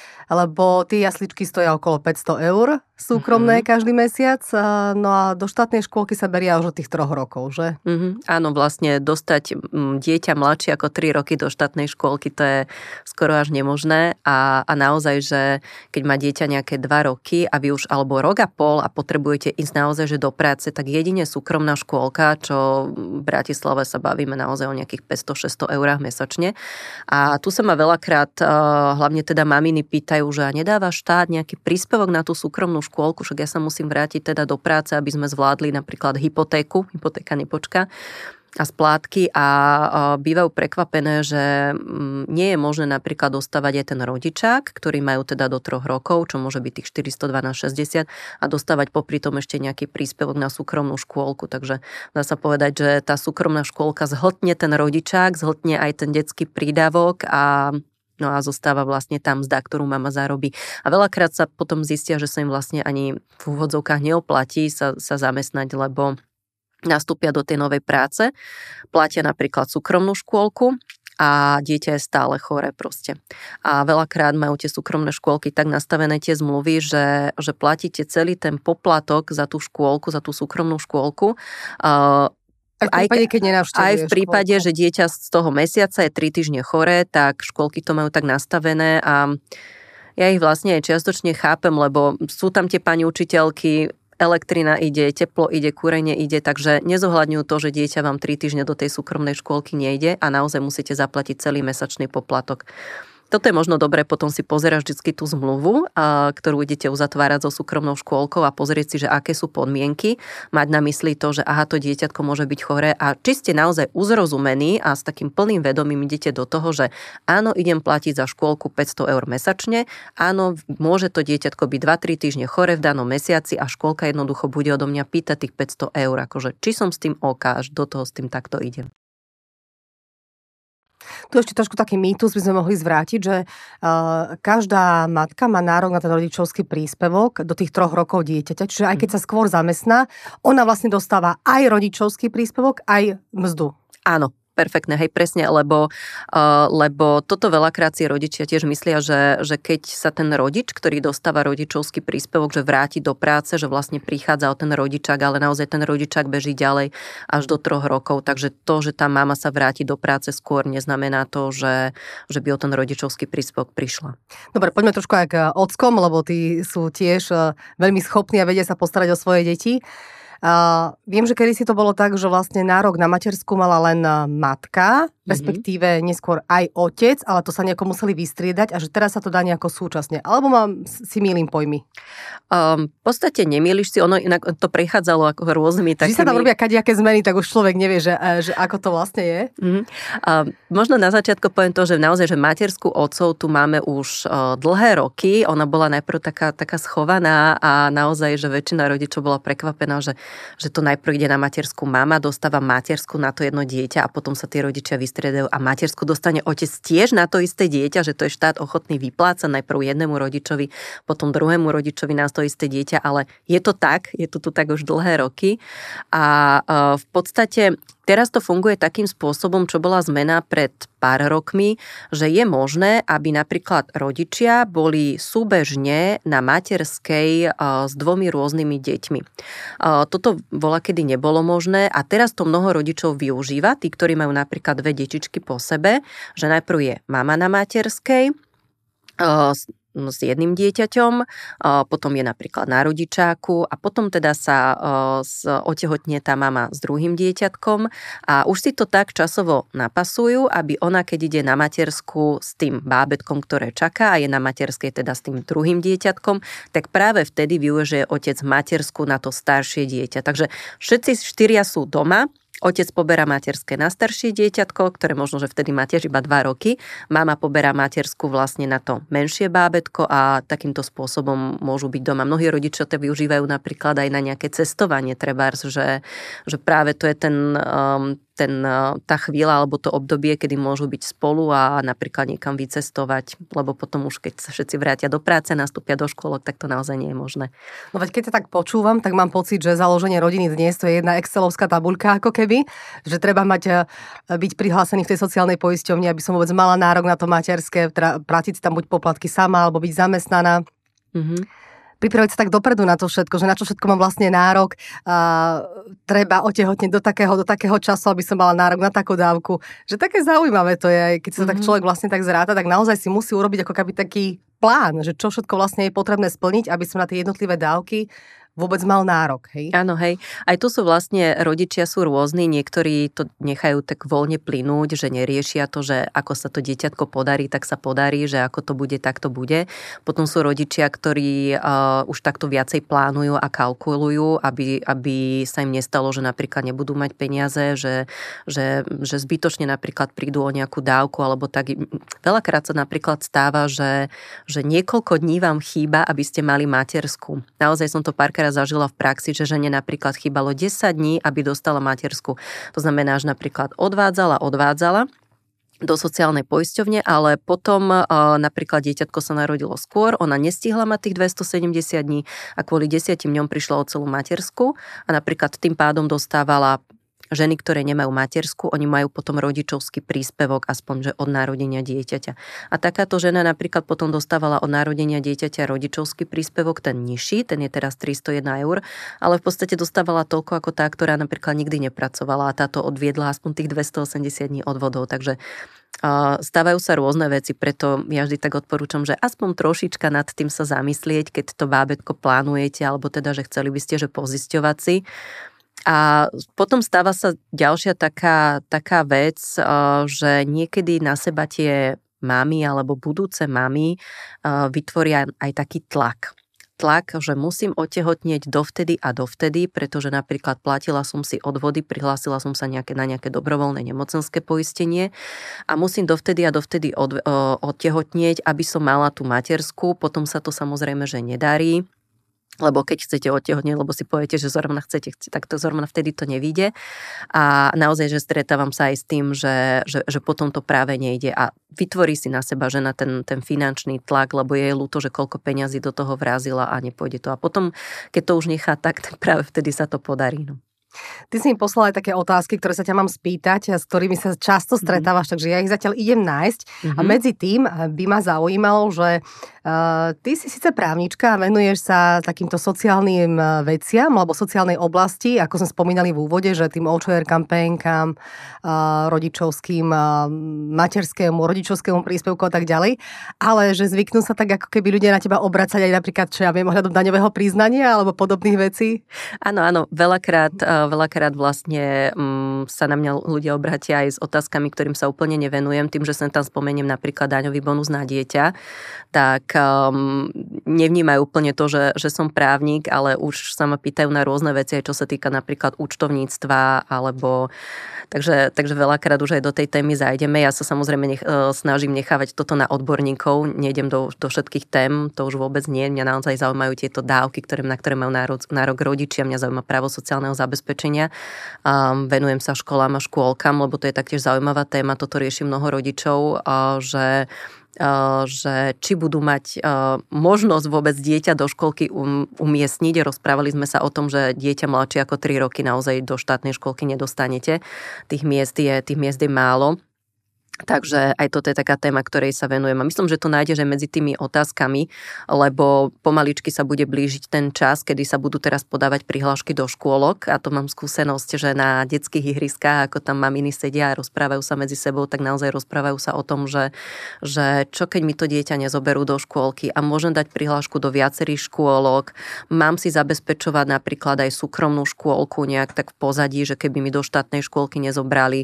Lebo tie jasličky stoja okolo päťsto eur súkromné mm-hmm. každý mesiac, no a do štátnej škôlky sa beria už od tých troch rokov, že? Mm-hmm. Áno, vlastne dostať dieťa mladšie ako tri roky do štátnej škôlky, to je skoro až nemožné a, a naozaj, že keď má dieťa nejaké dva roky a vy už, alebo rok a pol a potrebujete ísť naozaj, že do práce, tak jedine súkromná škôlka, čo v Bratislave sa bavíme naozaj o nejakých päťsto šesťsto eurách mesačne. A tu sa ma veľakrát, hlavne teda maminy pýtajú, že nedáva štát nejaký príspevok na tú súkromnú škôlku, však ja sa musím vrátiť teda do práce, aby sme zvládli napríklad hypotéku, hypotéka nepočká a splátky a bývajú prekvapené, že nie je možné napríklad dostávať aj ten rodičák, ktorý majú teda do troch rokov, čo môže byť tých štyristodvanásť šesťdesiat a dostávať popri tom ešte nejaký príspevok na súkromnú škôlku. Takže dá sa povedať, že tá súkromná škôlka zhltne ten rodičák, zhltne aj ten detský prídavok a no a zostáva vlastne tam mzda, ktorú mama zarobí. A veľakrát sa potom zistia, že sa im vlastne ani v úvodzovkách neoplatí sa, sa zamestnať, lebo nastúpia do tej novej práce, platia napríklad súkromnú škôlku a dieťa je stále choré proste. A veľakrát majú tie súkromné škôlky tak nastavené tie zmluvy, že, že platíte celý ten poplatok za tú škôlku, za tú súkromnú škôlku, uh, Aj v prípade, keď nenavštevuješ Aj v prípade, škôlku. Že dieťa z toho mesiaca je tri týždne choré, tak škôlky to majú tak nastavené a ja ich vlastne aj čiastočne chápem, lebo sú tam tie pani učiteľky, elektrina ide, teplo ide, kúrenie ide, takže nezohľadňujú to, že dieťa vám tri týždne do tej súkromnej škôlky nejde a naozaj musíte zaplatiť celý mesačný poplatok. toto je možno dobré potom si pozerať vždycky tú zmluvu, ktorú idete uzatvárať so súkromnou škôlkou a pozrieť si, že aké sú podmienky, mať na mysli to, že aha, to dieťatko môže byť choré a či ste naozaj uzrozumení a s takým plným vedomím idete do toho, že áno, idem platiť za škôlku päťsto eur mesačne, áno, môže to dieťatko byť dva tri týždne chore v danom mesiaci a škôlka jednoducho bude odo mňa pýtať tých päťsto eur, akože či som s tým OK, až do toho s tým takto idem. Tu ešte trošku taký mýtus by sme mohli zvrátiť, že uh, každá matka má nárok na ten rodičovský príspevok do tých troch rokov dieťaťa, čiže aj keď sa skôr zamestná, ona vlastne dostáva aj rodičovský príspevok, aj mzdu. Áno. Perfektne, hej, presne, lebo, uh, lebo toto veľakrát si rodičia tiež myslia, že, že keď sa ten rodič, ktorý dostáva rodičovský príspevok, že vráti do práce, že vlastne prichádza o ten rodičák, ale naozaj ten rodičák beží ďalej až do troch rokov. Takže to, že tá mama sa vráti do práce skôr, neznamená to, že, že by o ten rodičovský príspevok prišla. Dobre, poďme trošku aj k ockom, lebo tí sú tiež veľmi schopní a vedia sa postarať o svoje deti. Uh, viem, že kedysi to bolo tak, že vlastne nárok na matersku mala len matka, mm-hmm. respektíve neskôr aj otec, ale to sa nejako museli vystriedať a že teraz sa to dá nejako súčasne. Alebo mám, si mýlim pojmy? Um, v podstate nemýliš si, ono inak to prechádzalo ako rôznymi takými... Že sa tam robia kadejaké zmeny, tak už človek nevie, že, že ako to vlastne je. Mm-hmm. Um, možno na začiatku poviem to, že naozaj, že materskú otcov tu máme už uh, dlhé roky. Ona bola najprv taká, taká schovaná a naozaj, že väčšina rodičov bola prekvapená, že že to najprv ide na materskú mama, dostáva materskú na to jedno dieťa a potom sa tí rodičia vystriedajú a materskú dostane otec tiež na to isté dieťa, že to je štát ochotný vyplácať najprv jednému rodičovi, potom druhému rodičovi na to isté dieťa, ale je to tak, je to tu tak už dlhé roky a v podstate teraz to funguje takým spôsobom, čo bola zmena pred pár rokmi, že je možné, aby napríklad rodičia boli súbežne na materskej s dvomi rôznymi deťmi. Toto bola, kedy nebolo možné a teraz to mnoho rodičov využíva, tí, ktorí majú napríklad dve detičky po sebe, že najprv je mama na materskej, s jedným dieťaťom, potom je napríklad na rodičáku a potom teda sa otehotnie tá mama s druhým dieťatkom a už si to tak časovo napasujú, aby ona, keď ide na matersku s tým bábätkom, ktoré čaká a je na materskej teda s tým druhým dieťatkom, tak práve vtedy využije otec matersku na to staršie dieťa. Takže všetci štyria sú doma. Otec poberá materské na staršie dieťatko, ktoré možno, že vtedy má tiež iba dva roky. Mama poberá matersku vlastne na to menšie bábätko a takýmto spôsobom môžu byť doma. Mnohí rodičia to využívajú napríklad aj na nejaké cestovanie, trebárs, že, že práve to je ten... Um, ten, tá chvíľa alebo to obdobie, kedy môžu byť spolu a napríklad niekam vycestovať, lebo potom už keď sa všetci vrátia do práce, nastúpia do škôlok, tak to naozaj nie je možné. No veď keď sa tak počúvam, tak mám pocit, že založenie rodiny dnes to je jedna excelovská tabuľka ako keby, že treba mať, byť prihlásený v tej sociálnej poisťovni, aby som vôbec mala nárok na to materské, teda platiť si tam buď poplatky sama, alebo byť zamestnaná. Mhm. Pripraviť sa tak dopredu na to všetko, že na čo všetko mám vlastne nárok. A treba otehotniť do takého, do takého času, aby som mala nárok na takú dávku. Že také zaujímavé to je, keď sa mm-hmm. tak človek vlastne tak zráta, tak naozaj si musí urobiť ako keby taký plán, že čo všetko vlastne je potrebné splniť, aby som na tie jednotlivé dávky vôbec mal nárok, hej? Áno, hej. Aj tu sú vlastne, rodičia sú rôzni, niektorí to nechajú tak voľne plynúť, že neriešia to, že ako sa to dieťatko podarí, tak sa podarí, že ako to bude, tak to bude. Potom sú rodičia, ktorí uh, už takto viacej plánujú a kalkulujú, aby, aby sa im nestalo, že napríklad nebudú mať peniaze, že, že, že zbytočne napríklad prídu o nejakú dávku, alebo tak. Veľakrát sa napríklad stáva, že, že niekoľko dní vám chýba, aby ste mali materskú. Naozaj som to párkrát zažila v praxi, že žene napríklad chýbalo desať dní, aby dostala matersku. To znamená, že napríklad odvádzala, odvádzala do sociálnej poisťovne, ale potom uh, napríklad dieťatko sa narodilo skôr, ona nestihla mať tých dvestosedemdesiat dní a kvôli desiatim dňom prišla o celú matersku a napríklad tým pádom dostávala ženy, ktoré nemajú matersku, oni majú potom rodičovský príspevok, aspoň že od narodenia dieťaťa. A takáto žena napríklad potom dostávala od narodenia dieťaťa rodičovský príspevok, ten nižší, ten je teraz tristojeden eur, ale v podstate dostávala toľko ako tá, ktorá napríklad nikdy nepracovala a táto odviedla aspoň tých dvestoosemdesiat dní odvodov. Takže stávajú sa rôzne veci, preto ja vždy tak odporúčam, že aspoň trošička nad tým sa zamyslieť, keď to bábätko plánujete, alebo teda, že chceli by ste, že pozisťovať si. A potom stáva sa ďalšia taká, taká vec, že niekedy na seba tie mami alebo budúce mami vytvoria aj taký tlak. Tlak, že musím otehotnieť dovtedy a dovtedy, pretože napríklad platila som si odvody, prihlásila som sa nejaké, na nejaké dobrovoľné nemocenské poistenie a musím dovtedy a dovtedy od, o, otehotnieť, aby som mala tú materskú, potom sa to samozrejme, že nedarí. Lebo keď chcete odtehotnieť, lebo si poviete, že zrovna chcete, tak to zrovna vtedy to nevíde. A naozaj, že stretávam sa aj s tým, že, že, že potom to práve nejde a vytvorí si na seba žena ten, ten finančný tlak, lebo je ľúto, že koľko peňazí do toho vrázila a nepôjde to. A potom, keď to už nechá tak, tak práve vtedy sa to podarí. No. Ty si mi poslala aj také otázky, ktoré sa ťa mám spýtať a s ktorými sa často stretávaš, mm-hmm. takže ja ich zatiaľ idem nájsť. Mm-hmm. A medzi tým by ma zaujímalo, že uh, ty si síce právnička a venuješ sa takýmto sociálnym veciam alebo sociálnej oblasti, ako sme spomínali v úvode, že tým očojer kampénkam, uh, rodičovským, uh, materskému, rodičovskému príspevku a tak ďalej, ale že zvyknú sa tak ako keby ľudia na teba obracať aj napríklad, čo ja viem, ohľadom daňového priznania alebo podobných vecí. Áno, áno, veľakrát uh, Veľakrát vlastne um, sa na mňa ľudia obrátia aj s otázkami, ktorým sa úplne nevenujem. Tým, že sem tam spomeniem napríklad daňový bonus na dieťa, tak um, nevnímajú úplne to, že, že som právnik, ale už sa ma pýtajú na rôzne veci, aj čo sa týka napríklad účtovníctva, alebo takže, takže veľakrát už aj do tej témy zájdeme. Ja sa samozrejme nech, snažím nechávať toto na odborníkov, nejdem do, do všetkých tém, to už vôbec nie. Mňa naozaj zaujímajú tieto dávky, ktoré, na ktoré majú nárok, nárok rodičia, mňa zaujíma právo sociálneho zabezpečenia. Um, venujem sa školám a škôlkam, lebo to je taktiež zaujímavá téma, toto rieši mnoho rodičov, uh, že, uh, že či budú mať uh, možnosť vôbec dieťa do školky um, umiestniť. Rozprávali sme sa o tom, že dieťa mladšie ako tri roky naozaj do štátnej školky nedostanete. Tých miest je, tých miest je málo. Takže aj toto je taká téma, ktorej sa venujem. A myslím, že to nájdeš aj medzi tými otázkami, lebo pomaličky sa bude blížiť ten čas, kedy sa budú teraz podávať prihlášky do škôlok. A to mám skúsenosť, že na detských ihriskách, ako tam maminy sedia a rozprávajú sa medzi sebou, tak naozaj rozprávajú sa o tom, že, že čo keď mi to dieťa nezoberú do škôlky a môžem dať prihlášku do viacerých škôlok, mám si zabezpečovať napríklad aj súkromnú škôlku nejak tak v pozadí, že keby mi do štátnej škôlky nezobrali.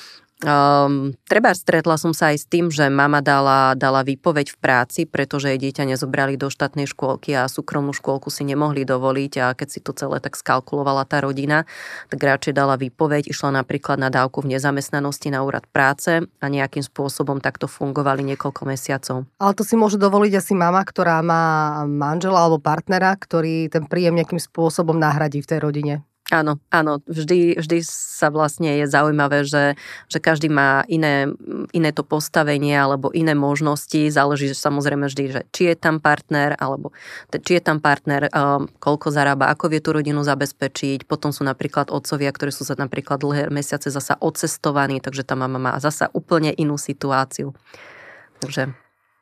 Um, treba stretla som sa aj s tým, že mama dala, dala výpoveď v práci, pretože jej dieťa nezobrali do štátnej škôlky a súkromnú škôlku si nemohli dovoliť a keď si to celé tak skalkulovala tá rodina, tak radšej dala výpoveď, išla napríklad na dávku v nezamestnanosti na úrad práce a nejakým spôsobom takto fungovali niekoľko mesiacov. Ale to si môže dovoliť asi mama, ktorá má manžela alebo partnera, ktorý ten príjem nejakým spôsobom nahradí v tej rodine. Áno, áno, vždy, vždy sa vlastne je zaujímavé, že, že každý má iné, iné to postavenie alebo iné možnosti, záleží samozrejme vždy, že či je tam partner, alebo či je tam partner, um, koľko zarába, ako vie tú rodinu zabezpečiť, potom sú napríklad otcovia, ktorí sú sa napríklad dlhé mesiace zasa odcestovaní, takže tá mama má zasa úplne inú situáciu. Takže...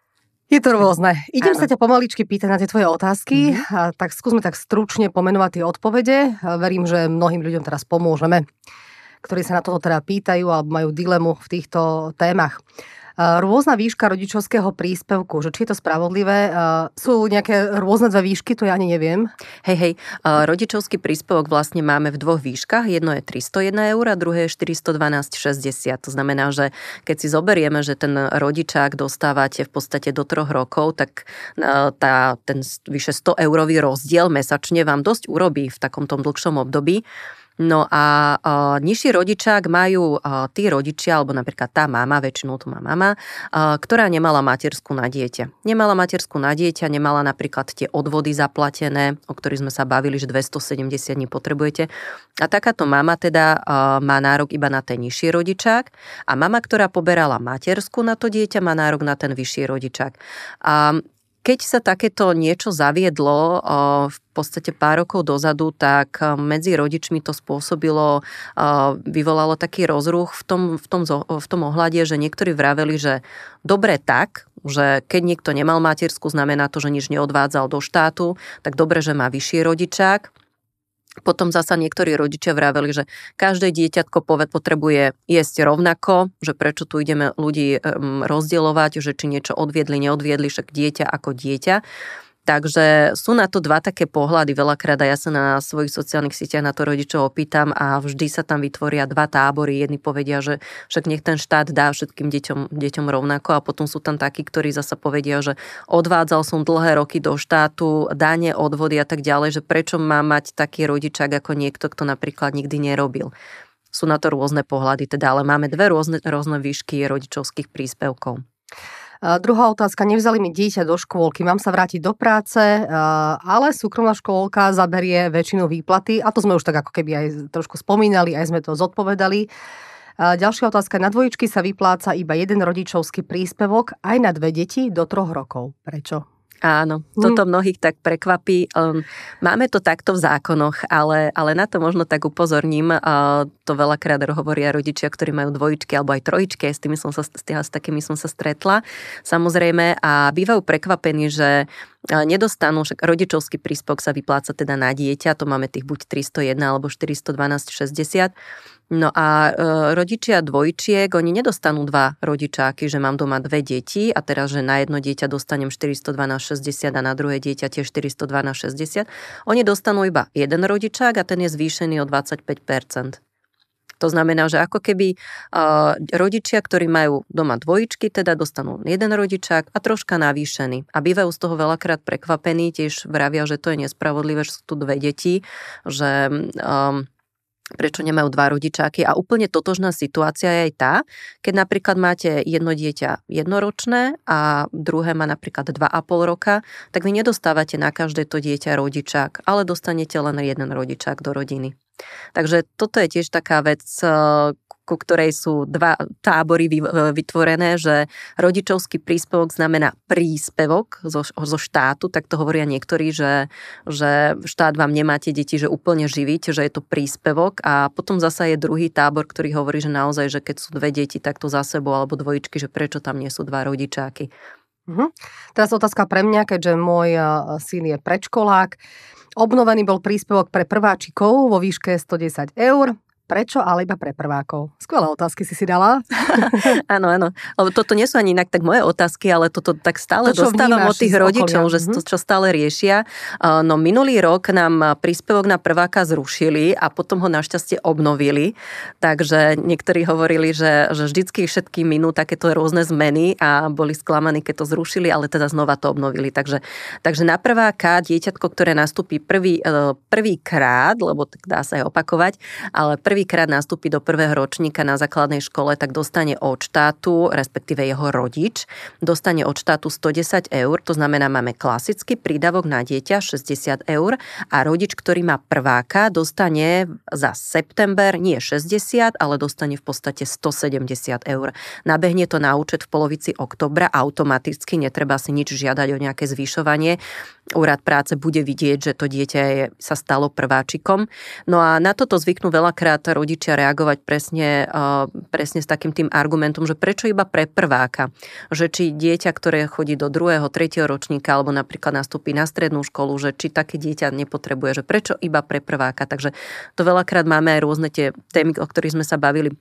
Je to rôzne. Idem Áno. sa ťa pomaličky pýtať na tie tvoje otázky, mm-hmm. a tak skúsme tak stručne pomenovať tie odpovede. Verím, že mnohým ľuďom teraz pomôžeme, ktorí sa na toto teda pýtajú alebo majú dilemu v týchto témach. Rôzna výška rodičovského príspevku, že či je to spravodlivé, sú nejaké rôzne dve výšky, to ja ani neviem. Hej, hej, rodičovský príspevok vlastne máme v dvoch výškach, jedno je tristojedna eur a druhé je štyristodvanásť šesťdesiat. To znamená, že keď si zoberieme, že ten rodičák dostávate v podstate do troch rokov, tak tá, ten vyše sto eurový rozdiel mesačne vám dosť urobí v takomto dlhšom období. No a uh, nižší rodičák majú uh, tí rodičia, alebo napríklad tá mama, väčšinou to má mama, uh, ktorá nemala matersku na dieťa. Nemala matersku na dieťa, nemala napríklad tie odvody zaplatené, o ktorých sme sa bavili, že dvestosedemdesiat dní potrebujete. A takáto mama teda uh, má nárok iba na ten nižší rodičák a mama, ktorá poberala matersku na to dieťa, má nárok na ten vyšší rodičák. A uh, Keď sa takéto niečo zaviedlo v podstate pár rokov dozadu, tak medzi rodičmi to spôsobilo, vyvolalo taký rozruch v tom, v tom, v tom ohľade, že niektorí vraveli, že dobre tak, že keď niekto nemal matersku, znamená to, že nič neodvádzal do štátu, tak dobre, že má vyšší rodičák. Potom zasa niektorí rodičia vraveli, že každé dieťatko potrebuje jesť rovnako, že prečo tu ideme ľudí rozdielovať, že či niečo odviedli, neodviedli, však dieťa ako dieťa. Takže sú na to dva také pohľady. Veľakrát ja sa na svojich sociálnych sieťach na to rodičov opýtam a vždy sa tam vytvoria dva tábory. Jedni povedia, že však nech ten štát dá všetkým deťom, deťom rovnako a potom sú tam takí, ktorí zasa povedia, že odvádzal som dlhé roky do štátu, dane, odvody a tak ďalej, že prečo má mať taký rodičák ako niekto, kto napríklad nikdy nerobil. Sú na to rôzne pohľady, teda, ale máme dve rôzne, rôzne výšky rodičovských príspevkov. Uh, druhá otázka, nevzali mi dieťa do škôlky, mám sa vrátiť do práce, uh, ale súkromná škôlka zaberie väčšinu výplaty a to sme už tak ako keby aj trošku spomínali, aj sme to zodpovedali. Uh, ďalšia otázka, na dvojičky sa vypláca iba jeden rodičovský príspevok aj na dve deti do troch rokov. Prečo? Áno, toto mnohých tak prekvapí. Máme to takto v zákonoch, ale, ale na to možno tak upozorním. To veľakrát hovoria rodičia, ktorí majú dvojičky alebo aj trojičky, s tými som sa, s, tými, s takými som sa stretla. Samozrejme, a bývajú prekvapení, že nedostanú, však rodičovský príspevok sa vypláca teda na dieťa, to máme tých buď tristodjeden alebo štyridstodvanásť šesťdesiat. No a e, rodičia dvojčiek, oni nedostanú dva rodičáky, že mám doma dve deti a teraz, že na jedno dieťa dostanem štyridstodvanásť šesťdesiat a na druhé dieťa tiež štyristodvanásť šesťdesiat. Oni dostanú iba jeden rodičák a ten je zvýšený o dvadsaťpäť percent. To znamená, že ako keby uh, rodičia, ktorí majú doma dvojičky, teda dostanú jeden rodičák a troška navýšený. A bývajú z toho veľakrát prekvapení, tiež vravia, že to je nespravodlivé, že sú tu dve deti, že um, prečo nemajú dva rodičáky. A úplne totožná situácia je aj tá, keď napríklad máte jedno dieťa jednoročné a druhé má napríklad dva a pol roka, tak vy nedostávate na každé to dieťa rodičák, ale dostanete len jeden rodičák do rodiny. Takže toto je tiež taká vec, ku ktorej sú dva tábory vytvorené, že rodičovský príspevok znamená príspevok zo, zo štátu, tak to hovoria niektorí, že, že štát vám nemáte deti, že úplne živiť, že je to príspevok a potom zasa je druhý tábor, ktorý hovorí, že naozaj, že keď sú dve deti, tak to za sebou alebo dvojičky, že prečo tam nie sú dva rodičáky. Mhm. Teraz otázka pre mňa, keďže môj syn je predškolák. Obnovený bol príspevok pre prváčikov vo výške stodesať eur. Prečo, ale iba pre prvákov? Skvelé otázky si si dala. Áno, áno. Lebo toto nie sú ani inak tak moje otázky, ale toto tak stále to, dostávam od tých rodičov, že to, čo stále riešia. No minulý rok nám príspevok na prváka zrušili a potom ho našťastie obnovili. Takže niektorí hovorili, že, že vždycky všetky minú takéto rôzne zmeny a boli sklamaní, keď to zrušili, ale teda znova to obnovili. Takže, takže na prváka dieťatko, ktoré nastúpi prvý, prvýkrát, lebo tak dá sa aj opakovať, ale prvý prvýkrát nastúpi do prvého ročníka na základnej škole, tak dostane od štátu, respektíve jeho rodič, dostane od štátu stodesať eur, to znamená, máme klasický prídavok na dieťa šesťdesiat eur a rodič, ktorý má prváka, dostane za september nie šesťdesiat, ale dostane v podstate stosedemdesiat eur. Nabehne to na účet v polovici októbra automaticky, netreba si nič žiadať o nejaké zvyšovanie. Úrad práce bude vidieť, že to dieťa je, sa stalo prváčikom. No a na toto zvyknú veľakrát rodičia reagovať presne, uh, presne s takým tým argumentom, že prečo iba pre prváka. Že či dieťa, ktoré chodí do druhého, tretieho ročníka alebo napríklad nastúpi na strednú školu, že či také dieťa nepotrebuje, že prečo iba pre prváka. Takže to veľakrát máme aj rôzne tie témy, o ktorých sme sa bavili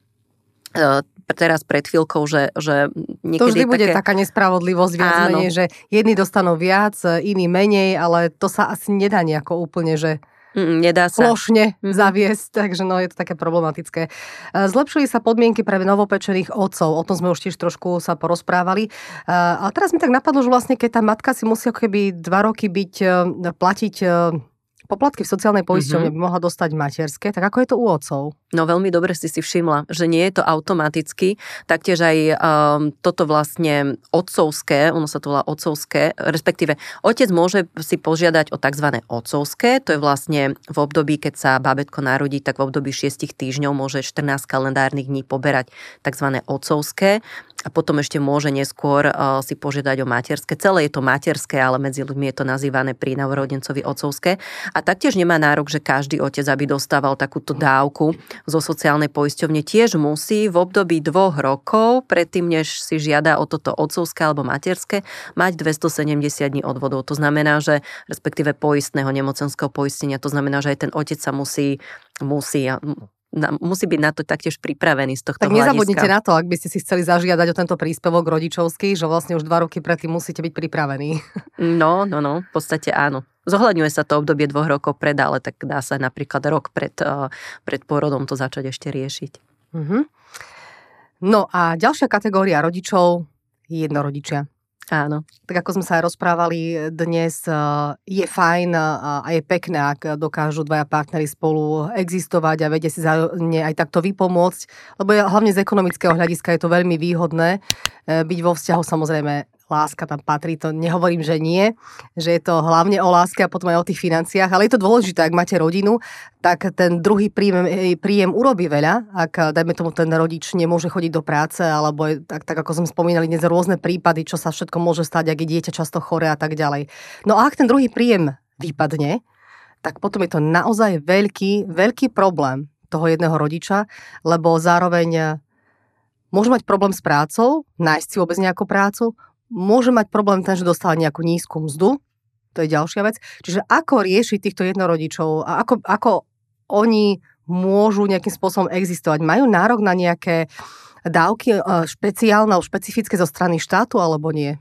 teraz pred chvíľkou, že, že niekedy... To vždy také... bude taká nespravodlivosť viac Áno. menej, že jedni dostanú viac, iní menej, ale to sa asi nedá nejako úplne, že mm, nedá sa. plošne mm-hmm. zaviesť, takže no je to také problematické. Zlepšili sa podmienky pre novopečených otcov, o tom sme už tiež trošku sa porozprávali. Ale teraz mi tak napadlo, že vlastne keď tá matka si musí ako keby dva roky byť, platiť poplatky v sociálnej poisťovne, mm-hmm. by mohla dostať materské, tak ako je to u otcov? No veľmi dobre si si všimla, že nie je to automaticky, taktiež aj um, toto vlastne otcovské, ono sa to volá otcovské, respektíve otec môže si požiadať o tzv. Otcovské, to je vlastne v období, keď sa bábätko narodí, tak v období šiestich týždňov môže štrnásť kalendárnych dní poberať tzv. Otcovské a potom ešte môže neskôr uh, si požiadať o materské. Celé je to materské, ale medzi ľuďmi je to nazývané pri novorodencovi otcovské. A taktiež nemá nárok, že každý otec, aby dostával takúto dávku zo sociálnej poisťovne, tiež musí v období dvoch rokov, predtým než si žiada o toto otcovské alebo materské, mať dvestosedemdesiat dní odvodov. To znamená, že respektíve poistného nemocenského poistenia, to znamená, že aj ten otec sa musí, musí na, musí byť na to taktiež pripravený z tohto tak hľadiska. Tak nezabudnite na to, ak by ste si chceli zažiadať o tento príspevok rodičovský, že vlastne už dva roky predtým musíte byť pripravení. No, no, no, v podstate áno. Zohľadňuje sa to obdobie dvoch rokov pred, ale tak dá sa napríklad rok pred, pred pôrodom to začať ešte riešiť. Uh-huh. No a ďalšia kategória rodičov je jednorodičia. Áno. Tak ako sme sa aj rozprávali dnes, je fajn a je pekné, ak dokážu dvaja partneri spolu existovať a vedia si zájomne aj takto vypomôcť, lebo hlavne z ekonomického hľadiska je to veľmi výhodné byť vo vzťahu. Samozrejme, láska tam patrí, to nehovorím, že nie, že je to hlavne o láske a potom aj o tých financiách, ale je to dôležité, ak máte rodinu, tak ten druhý príjem, príjem urobí veľa, ak dajme tomu ten rodič nemôže chodiť do práce, alebo je, tak, tak ako sme spomínali dnes, rôzne prípady, čo sa všetko môže stať, ak je dieťa často choré a tak ďalej. No a ak ten druhý príjem vypadne, tak potom je to naozaj veľký, veľký problém toho jedného rodiča, lebo zároveň môže mať problém s prácou, nájsť si vôbec nejakú prácu, môže mať problém ten, že dostala nejakú nízku mzdu, to je ďalšia vec. Čiže ako riešiť týchto jednorodičov a ako, ako oni môžu nejakým spôsobom existovať? Majú nárok na nejaké dávky špeciálne, špecifické zo strany štátu alebo nie?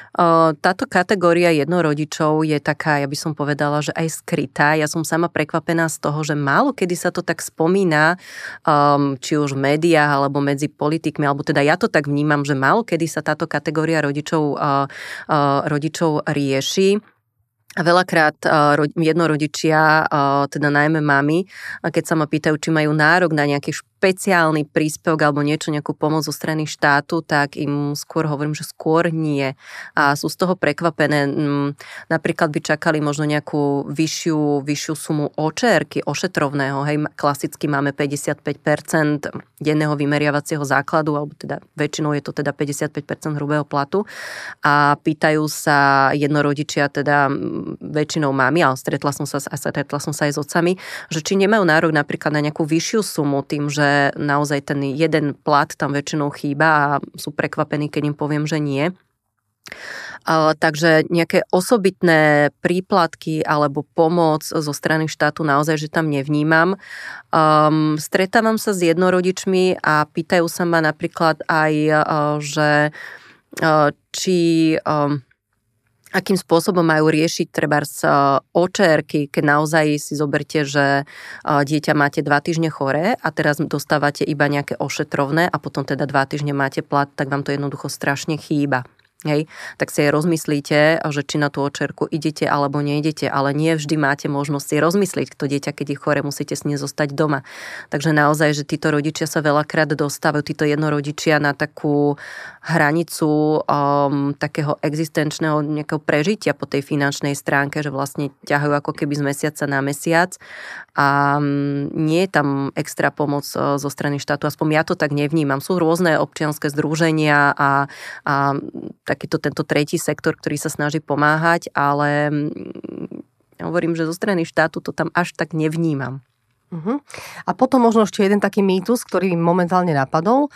Táto kategória jednorodičov je taká, ja by som povedala, že aj skrytá. Ja som sama prekvapená z toho, že málo kedy sa to tak spomína, um, či už v médiách, alebo medzi politikmi, alebo teda ja to tak vnímam, že málo kedy sa táto kategória rodičov, uh, uh, rodičov rieši. A veľakrát uh, jednorodičia, uh, teda najmä mami, keď sa ma pýtajú, či majú nárok na nejaký špeciálny príspevok alebo niečo, nejakú pomoc zo strany štátu, tak im skôr hovorím, že skôr nie. A sú z toho prekvapené. Napríklad by čakali možno nejakú vyššiu, vyššiu sumu očerky, ošetrovného. Hej, klasicky máme päťdesiatpäť percent denného vymeriavacieho základu, alebo teda väčšinou je to teda päťdesiatpäť percent hrubého platu. A pýtajú sa jednorodičia, teda väčšinou mami, ale stretla som sa, stretla som sa aj s otcami, že či nemajú nárok napríklad na nejakú vyššiu sumu tým, že naozaj ten jeden plat tam väčšinou chýba a sú prekvapení, keď im poviem, že nie. Uh, takže nejaké osobitné príplatky alebo pomoc zo strany štátu naozaj, že tam nevnímam. Um, stretávam sa s jednorodičmi a pýtajú sa ma napríklad aj, uh, že uh, či... Um, akým spôsobom majú riešiť trebárs očérky, keď naozaj si zoberte, že dieťa máte dva týždne choré a teraz dostávate iba nejaké ošetrovné a potom teda dva týždne máte plat, tak vám to jednoducho strašne chýba. Hej, tak si aj rozmyslíte, že či na tú očerku idete alebo neidete, ale nie vždy máte možnosť si rozmyslieť, to dieťa, keď je chore, musíte s ním zostať doma. Takže naozaj, že títo rodičia sa veľakrát dostávajú, títo jednorodičia na takú hranicu um, takého existenčného nejakého prežitia po tej finančnej stránke, že vlastne ťahajú ako keby z mesiaca na mesiac a um, nie je tam extra pomoc uh, zo strany štátu, aspoň ja to tak nevnímam. Sú rôzne občianske združenia a, a takýto tento tretí sektor, ktorý sa snaží pomáhať, ale ja hovorím, že zo strany štátu to tam až tak nevnímam. Uh-huh. A potom možno ešte jeden taký mýtus, ktorý momentálne napadol,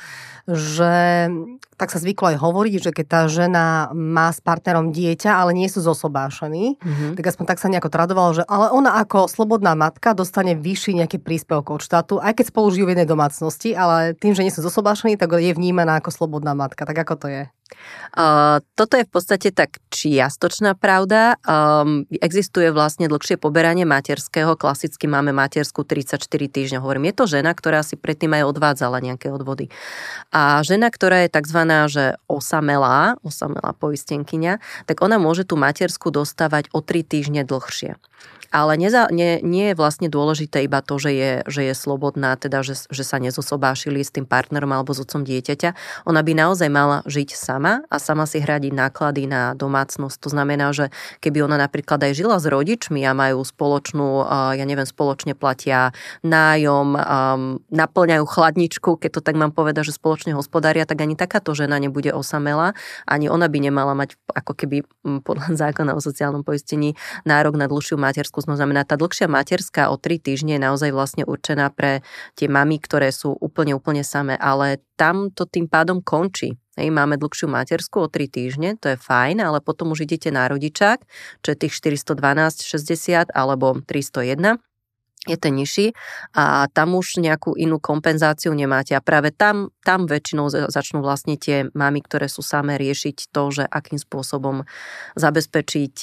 že tak sa zvyklo aj hovoriť, že keď tá žena má s partnerom dieťa, ale nie sú zosobášení, uh-huh. tak aspoň tak sa nejako tradovalo, že ale ona ako slobodná matka dostane vyšší nejaký príspevok od štátu, aj keď spolu žijú v jednej domácnosti, ale tým, že nie sú zosobášení, tak je vnímaná ako slobodná matka. Tak ako to je? Uh, toto je v podstate tak čiastočná pravda. Um, existuje vlastne dlhšie poberanie materského. Klasicky máme materskú tridsaťštyri týždňov. Hovorím, je to žena, ktorá si predtým aj odvádzala nejaké odvody. A žena, ktorá je takzvaná, že osamelá, osamelá poistenkyňa, tak ona môže tú materskú dostávať o tri týždne dlhšie. Ale neza, nie, nie je vlastne dôležité iba to, že je, že je slobodná, teda že, že sa nezosobášili s tým partnerom alebo s otcom dieťaťa. Ona by naozaj mala žiť sama a sama si hradiť náklady na domácnosť. To znamená, že keby ona napríklad aj žila s rodičmi a majú spoločnú, ja neviem, spoločne platia nájom, naplňajú chladničku, keď to tak mám povedať, že spoločne hospodária, tak ani takáto žena nebude osamelá, ani ona by nemala mať ako keby podľa zákona o sociálnom poistení nárok na dlhšiu materskú. To znamená, tá dlhšia materská o tri týždne je naozaj vlastne určená pre tie mamy, ktoré sú úplne, úplne samé, ale tam to tým pádom končí. Hej, máme dlhšiu materskú o tri týždne, to je fajn, ale potom už idete na rodičák, čo je tých štyristodvanásť šesťdesiat alebo tristojedna. je ten nižší a tam už nejakú inú kompenzáciu nemáte. A práve tam, tam väčšinou začnú vlastne tie mamy, ktoré sú samé riešiť to, že akým spôsobom zabezpečiť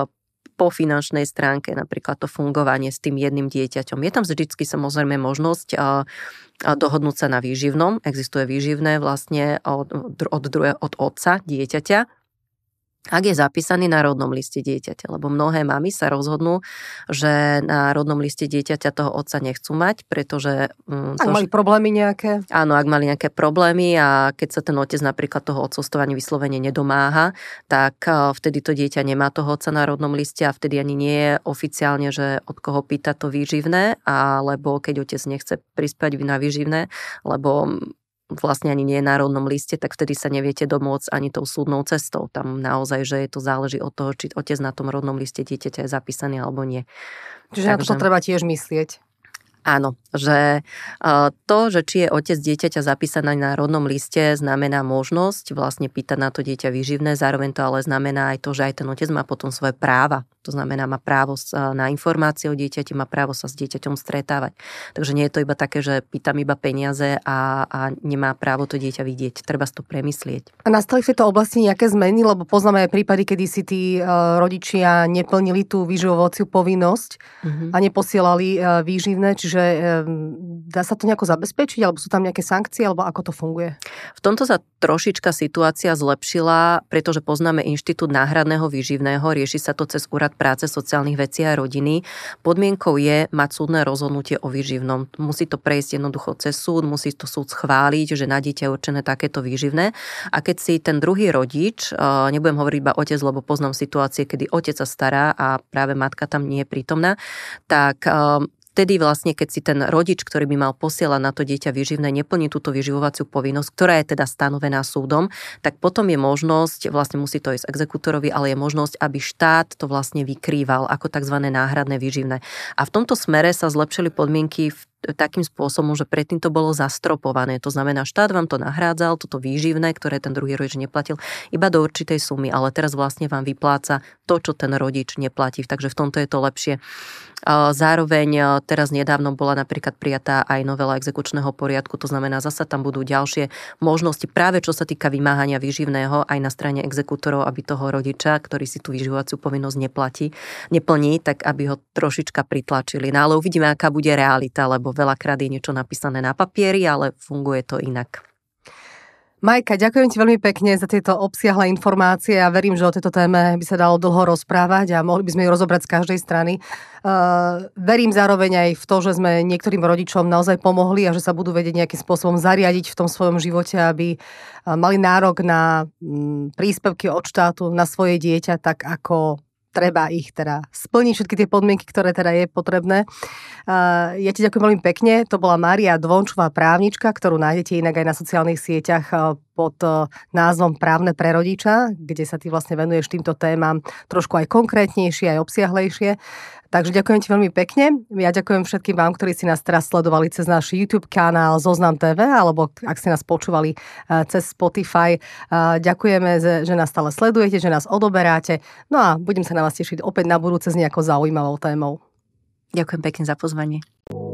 po finančnej stránke napríklad to fungovanie s tým jedným dieťaťom. Je tam vždycky samozrejme možnosť dohodnúť sa na výživnom. Existuje výživné vlastne od, od, druhé, od otca dieťaťa, ak je zapísaný na rodnom liste dieťaťa, lebo mnohé mamy sa rozhodnú, že na rodnom liste dieťaťa toho otca nechcú mať, pretože... Um, ak to, mali problémy nejaké? Áno, ak mali nejaké problémy a keď sa ten otec napríklad toho otcovstovania vyslovene nedomáha, tak uh, vtedy to dieťa nemá toho otca na rodnom liste a vtedy ani nie je oficiálne, že od koho pýta to výživné, alebo keď otec nechce prispieť na výživné, lebo vlastne ani nie je na rodnom liste, tak vtedy sa neviete domôcť ani tou súdnou cestou. Tam naozaj, že je to záleží od toho, či otec na tom rodnom liste dieťaťa je zapísaný alebo nie. Čiže Takže, na to treba tiež myslieť. Áno, že to, že či je otec dieťaťa zapísaný na rodnom liste, znamená možnosť vlastne pýtať na to dieťa výživné, zároveň to ale znamená aj to, že aj ten otec má potom svoje práva. To znamená, má právo na informácie o dieťati, má právo sa s dieťaťom stretávať. Takže nie je to iba také, že pýtam iba peniaze a, a nemá právo to dieťa vidieť. Treba si to premyslieť. A nastali v tejto oblasti nejaké zmeny? Lebo poznáme aj prípady, kedy si tí uh, rodičia neplnili tú výživovaciu povinnosť mm-hmm. a neposielali uh, výživné, čiže um, dá sa to nejako zabezpečiť, alebo sú tam nejaké sankcie, alebo ako to funguje? V tomto sa trošička situácia zlepšila, pretože poznáme inštitút náhradného výživného, rieši sa to cez úrad práce, sociálnych vecí a rodiny. Podmienkou je mať súdne rozhodnutie o výživnom. Musí to prejsť jednoducho cez súd, musí to súd schváliť, že na dieťa je určené takéto výživné. A keď si ten druhý rodič, nebudem hovoriť iba otec, lebo poznám situácie, kedy otec sa stará a práve matka tam nie je prítomná, tak vtedy vlastne, keď si ten rodič, ktorý by mal posielať na to dieťa výživné, neplní túto vyživovaciu povinnosť, ktorá je teda stanovená súdom, tak potom je možnosť, vlastne musí to ísť exekutorovi, ale je možnosť, aby štát to vlastne vykrýval ako tzv. Náhradné výživné. A v tomto smere sa zlepšili podmienky v takým spôsobom, že predtým to bolo zastropované. To znamená, štát vám to nahrádzal, toto výživné, ktoré ten druhý rodič neplatil, iba do určitej sumy, ale teraz vlastne vám vypláca to, čo ten rodič neplatí. Takže v tomto je to lepšie. Zároveň teraz nedávno bola napríklad prijatá aj novela exekučného poriadku, to znamená, zasa tam budú ďalšie možnosti práve čo sa týka vymáhania výživného aj na strane exekutorov, aby toho rodiča, ktorý si tú vyživovaciu povinnosť neplatí, neplní, tak aby ho trošička pritlačili. No ale uvidíme, aká bude realita, lebo veľakrát je niečo napísané na papieri, ale funguje to inak. Majka, ďakujem ti veľmi pekne za tieto obsiahle informácie a verím, že o tejto téme by sa dalo dlho rozprávať a mohli by sme ju rozobrať z každej strany. Uh, verím zároveň aj v to, že sme niektorým rodičom naozaj pomohli a že sa budú vedieť nejakým spôsobom zariadiť v tom svojom živote, aby mali nárok na um, príspevky od štátu na svoje dieťa, tak ako treba ich teda splniť, všetky tie podmienky, ktoré teda je potrebné. Uh, ja ti ďakujem veľmi pekne. To bola Mária Dvončová, právnička, ktorú nájdete inak aj na sociálnych sieťach uh, pod uh, názvom Právne pre rodiča, kde sa ty vlastne venuješ týmto témam trošku aj konkrétnejšie, aj obsiahlejšie. Takže ďakujem ti veľmi pekne. Ja ďakujem všetkým vám, ktorí si nás teraz sledovali cez náš YouTube kanál Zoznam té vé, alebo ak ste nás počúvali uh, cez Spotify. Uh, ďakujeme, že nás stále sledujete, že nás odoberáte. No a budem sa na vás tešiť opäť na budúce s nejakou zaujímavou témou. Ďakujem pekne za pozvanie.